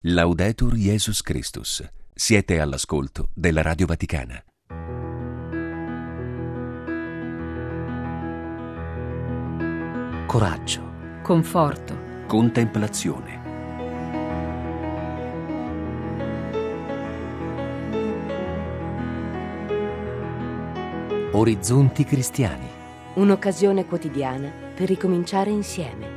Laudetur Jesus Christus. Siete all'ascolto della Radio Vaticana. Coraggio, conforto, Contemplazione. orizzonti cristiani. Un'occasione quotidiana per ricominciare insieme.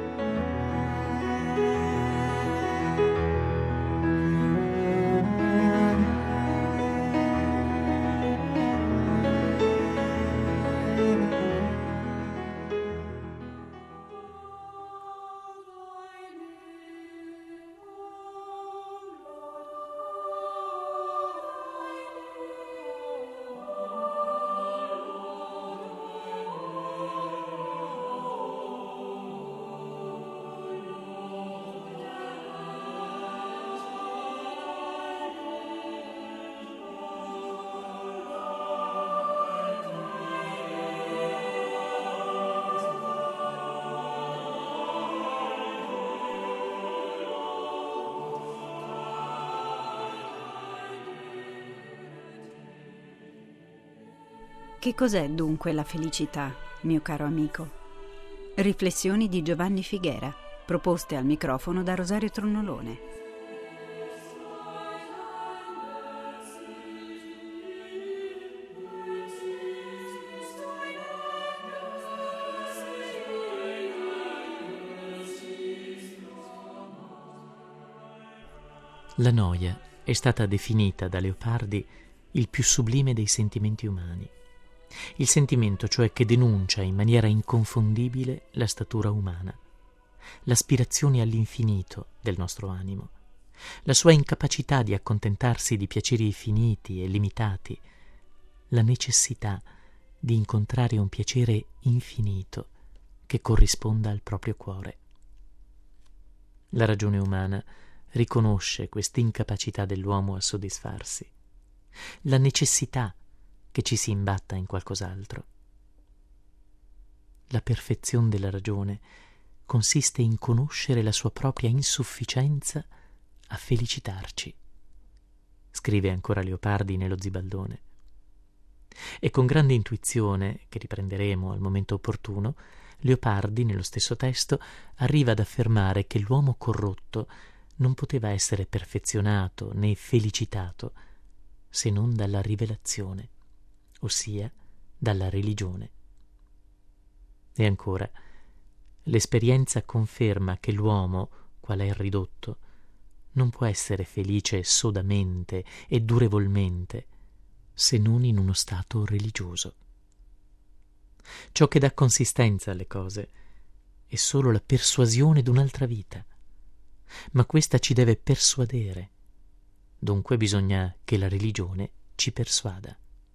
Che cos'è dunque la felicità, mio caro amico? Riflessioni di Giovanni Figuera, proposte al microfono da Rosario Tronnolone. La noia è stata definita da Leopardi il più sublime dei sentimenti umani. Il sentimento, cioè, che denuncia in maniera inconfondibile la statura umana, l'aspirazione all'infinito del nostro animo, la sua incapacità di accontentarsi di piaceri finiti e limitati, la necessità di incontrare un piacere infinito che corrisponda al proprio cuore. La ragione umana riconosce quest'incapacità dell'uomo a soddisfarsi, la necessità che ci si imbatta in qualcos'altro. La perfezione della ragione consiste in conoscere la sua propria insufficienza a felicitarci, scrive ancora Leopardi nello Zibaldone. E con grande intuizione, che riprenderemo al momento opportuno, Leopardi, nello stesso testo, arriva ad affermare che l'uomo corrotto non poteva essere perfezionato né felicitato se non dalla rivelazione, ossia dalla religione. E ancora, l'esperienza conferma che l'uomo, qual è il ridotto, non può essere felice sodamente e durevolmente se non in uno stato religioso. Ciò che dà consistenza alle cose è solo la persuasione d'un'altra vita, ma questa ci deve persuadere. Dunque bisogna che la religione ci persuada.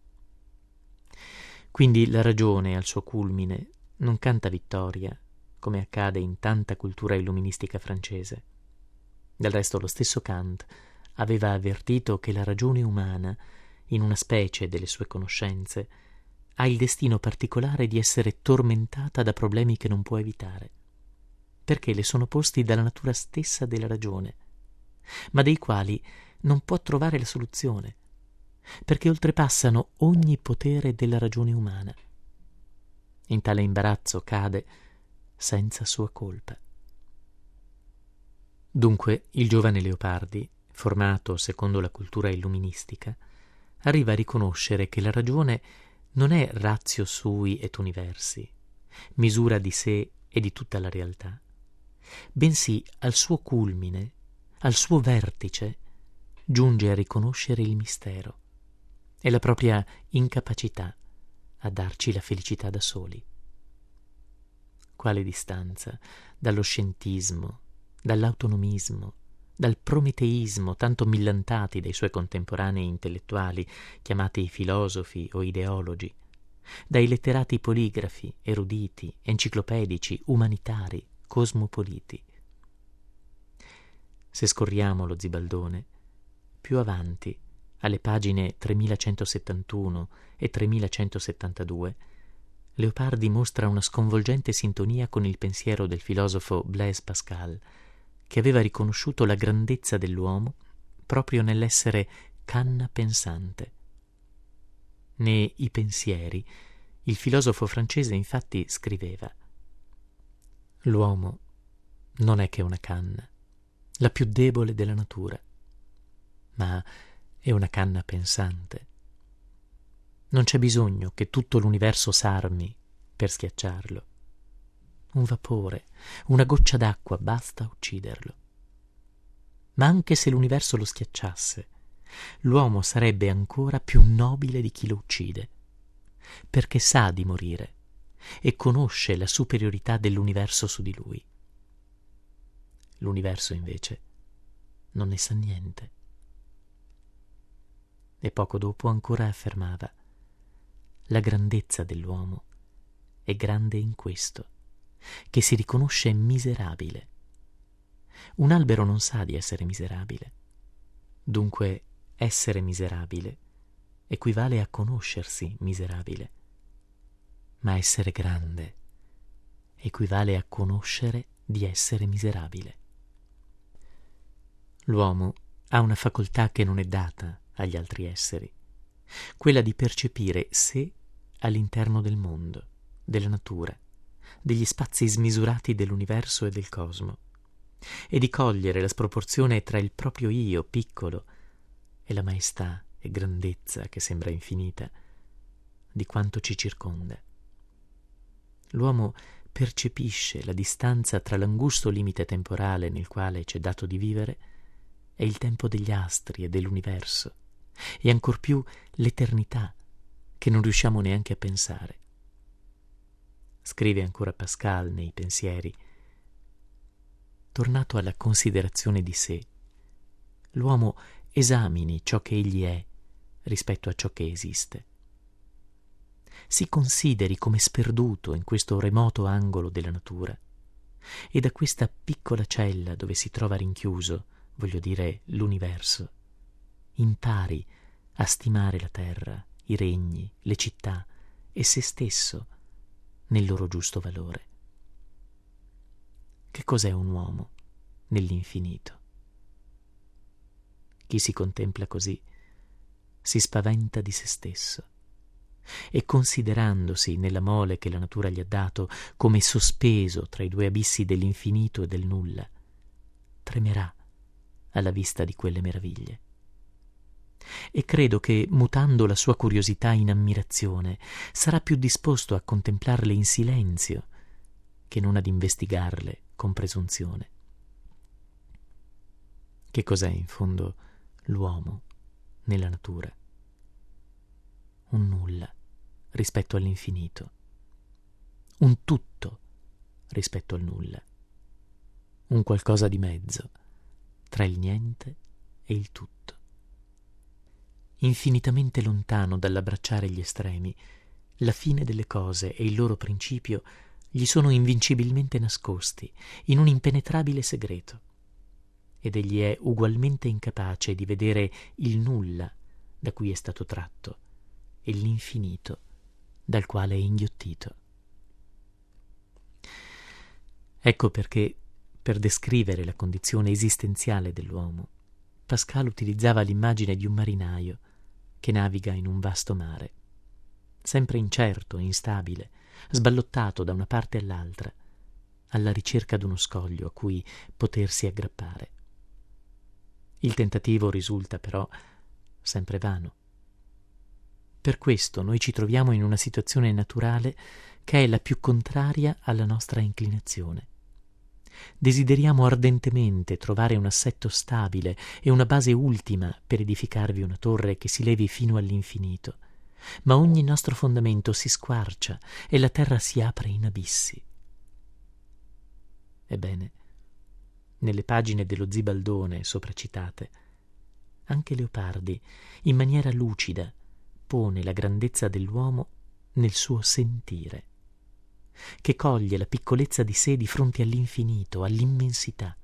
Quindi la ragione, al suo culmine, non canta vittoria, come accade in tanta cultura illuministica francese. Del resto lo stesso Kant aveva avvertito che la ragione umana, in una specie delle sue conoscenze, ha il destino particolare di essere tormentata da problemi che non può evitare, perché le sono posti dalla natura stessa della ragione, ma dei quali non può trovare la soluzione, perché oltrepassano ogni potere della ragione umana. In tale imbarazzo cade senza sua colpa. Dunque il giovane Leopardi, formato secondo la cultura illuministica, arriva a riconoscere che la ragione non è ratio sui et universi, misura di sé e di tutta la realtà, bensì al suo culmine, al suo vertice, giunge a riconoscere il mistero e la propria incapacità a darci la felicità da soli. Quale distanza dallo scientismo, dall'autonomismo, dal prometeismo tanto millantati dai suoi contemporanei intellettuali, chiamati filosofi o ideologi, dai letterati poligrafi, eruditi, enciclopedici, umanitari, cosmopoliti. Se scorriamo lo Zibaldone, più avanti, alle pagine 3171 e 3172, Leopardi mostra una sconvolgente sintonia con il pensiero del filosofo Blaise Pascal, che aveva riconosciuto la grandezza dell'uomo proprio nell'essere canna pensante. Né I pensieri, il filosofo francese infatti scriveva: l'uomo non è che una canna, la più debole della natura, ma è una canna pensante. Non c'è bisogno che tutto l'universo s'armi per schiacciarlo. Un vapore, una goccia d'acqua basta a ucciderlo. Ma anche se l'universo lo schiacciasse, l'uomo sarebbe ancora più nobile di chi lo uccide, perché sa di morire e conosce la superiorità dell'universo su di lui. L'universo invece non ne sa niente. E poco dopo ancora affermava: la grandezza dell'uomo è grande in questo, che si riconosce miserabile. Un albero non sa di essere miserabile. Dunque, essere miserabile equivale a conoscersi miserabile. Ma essere grande equivale a conoscere di essere miserabile. L'uomo ha una facoltà che non è data agli altri esseri, quella di percepire sé all'interno del mondo, della natura, degli spazi smisurati dell'universo e del cosmo, e di cogliere la sproporzione tra il proprio io piccolo e la maestà e grandezza che sembra infinita di quanto ci circonda. L'uomo percepisce la distanza tra l'angusto limite temporale nel quale ci è dato di vivere e il tempo degli astri e dell'universo, e ancor più l'eternità che non riusciamo neanche a pensare. Scrive ancora Pascal nei Pensieri: tornato alla considerazione di sé, l'uomo esamini ciò che egli è rispetto a ciò che esiste. Si consideri come sperduto in questo remoto angolo della natura, e da questa piccola cella dove si trova rinchiuso, voglio dire l'universo, impari a stimare la terra, i regni, le città e se stesso nel loro giusto valore. Che cos'è un uomo nell'infinito? Chi si contempla così si spaventa di se stesso e, considerandosi nella mole che la natura gli ha dato come sospeso tra i due abissi dell'infinito e del nulla, tremerà alla vista di quelle meraviglie. E credo che, mutando la sua curiosità in ammirazione, sarà più disposto a contemplarle in silenzio che non ad investigarle con presunzione. Che cos'è in fondo l'uomo nella natura? Un nulla rispetto all'infinito, un tutto rispetto al nulla, un qualcosa di mezzo tra il niente e il tutto. Infinitamente lontano dall'abbracciare gli estremi, la fine delle cose e il loro principio gli sono invincibilmente nascosti in un impenetrabile segreto, ed egli è ugualmente incapace di vedere il nulla da cui è stato tratto e l'infinito dal quale è inghiottito. Ecco perché, per descrivere la condizione esistenziale dell'uomo, Pascal utilizzava l'immagine di un marinaio che naviga in un vasto mare, sempre incerto e instabile, sballottato da una parte all'altra, alla ricerca d'uno scoglio a cui potersi aggrappare. Il tentativo risulta però sempre vano. Per questo noi ci troviamo in una situazione naturale che è la più contraria alla nostra inclinazione. Desideriamo ardentemente trovare un assetto stabile e una base ultima per edificarvi una torre che si levi fino all'infinito, ma ogni nostro fondamento si squarcia e la terra si apre in abissi. Ebbene, nelle pagine dello Zibaldone sopracitate, anche Leopardi, in maniera lucida, pone la grandezza dell'uomo nel suo sentire, che coglie la piccolezza di sé di fronte all'infinito, all'immensità.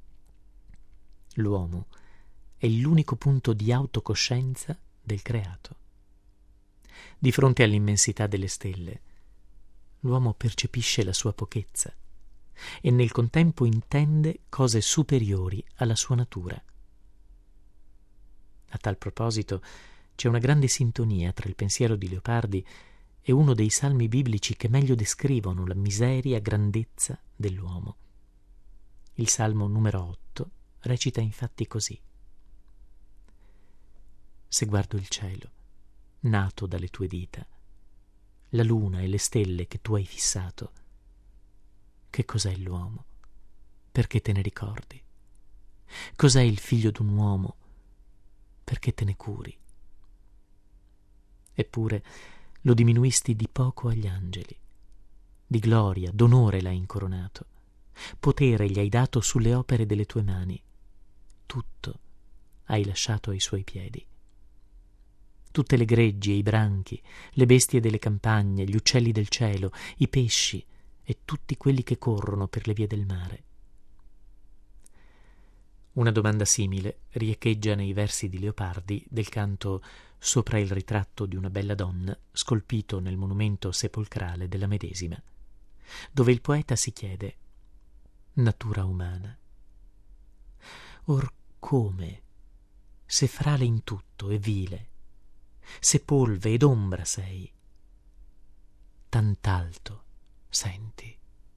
L'uomo è l'unico punto di autocoscienza del creato. Di fronte all'immensità delle stelle, l'uomo percepisce la sua pochezza e nel contempo intende cose superiori alla sua natura. A tal proposito c'è una grande sintonia tra il pensiero di Leopardi e uno dei salmi biblici che meglio descrivono la miseria e grandezza dell'uomo. Il salmo numero 8 recita infatti così: se guardo il cielo, nato dalle tue dita, la luna e le stelle che tu hai fissato, che cos'è l'uomo? Perché te ne ricordi? Cos'è il figlio d'un uomo? Perché te ne curi? Eppure lo diminuisti di poco agli angeli, di gloria, d'onore l'hai incoronato, potere gli hai dato sulle opere delle tue mani, tutto hai lasciato ai suoi piedi. Tutte le greggi e i branchi, le bestie delle campagne, gli uccelli del cielo, i pesci e tutti quelli che corrono per le vie del mare. Una domanda simile riecheggia nei versi di Leopardi del canto Sopra il ritratto di una bella donna, scolpito nel monumento sepolcrale della medesima, dove il poeta si chiede: natura umana, or come, se frale in tutto e vile, se polve ed ombra sei, tant'alto senti.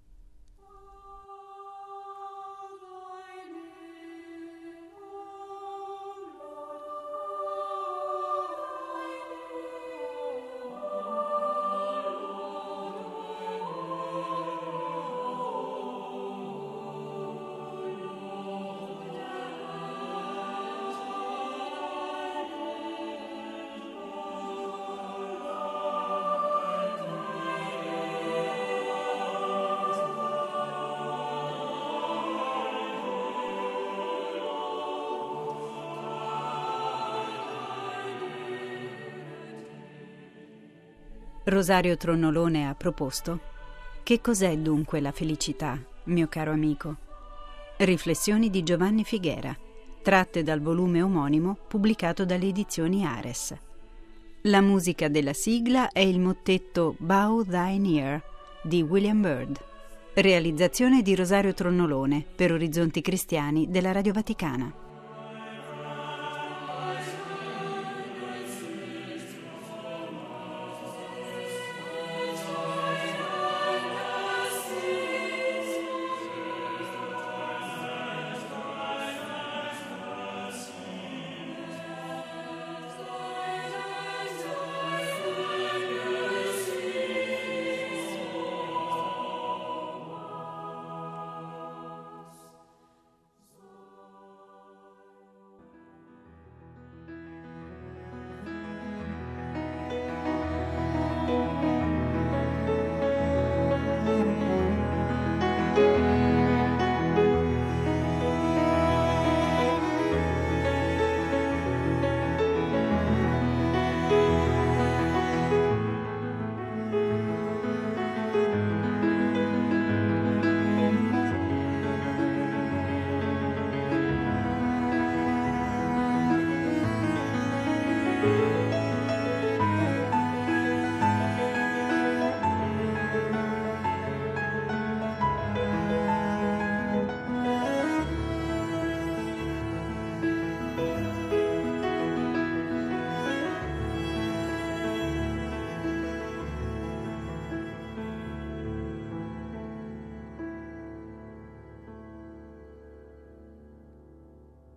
Rosario Tronnolone ha proposto Che cos'è dunque la felicità, mio caro amico? Riflessioni di Giovanni Figuera, tratte dal volume omonimo pubblicato dalle edizioni Ares. La musica della sigla è il mottetto Bow Thine Ear di William Byrd. Realizzazione di Rosario Tronnolone per Orizzonti Cristiani della Radio Vaticana.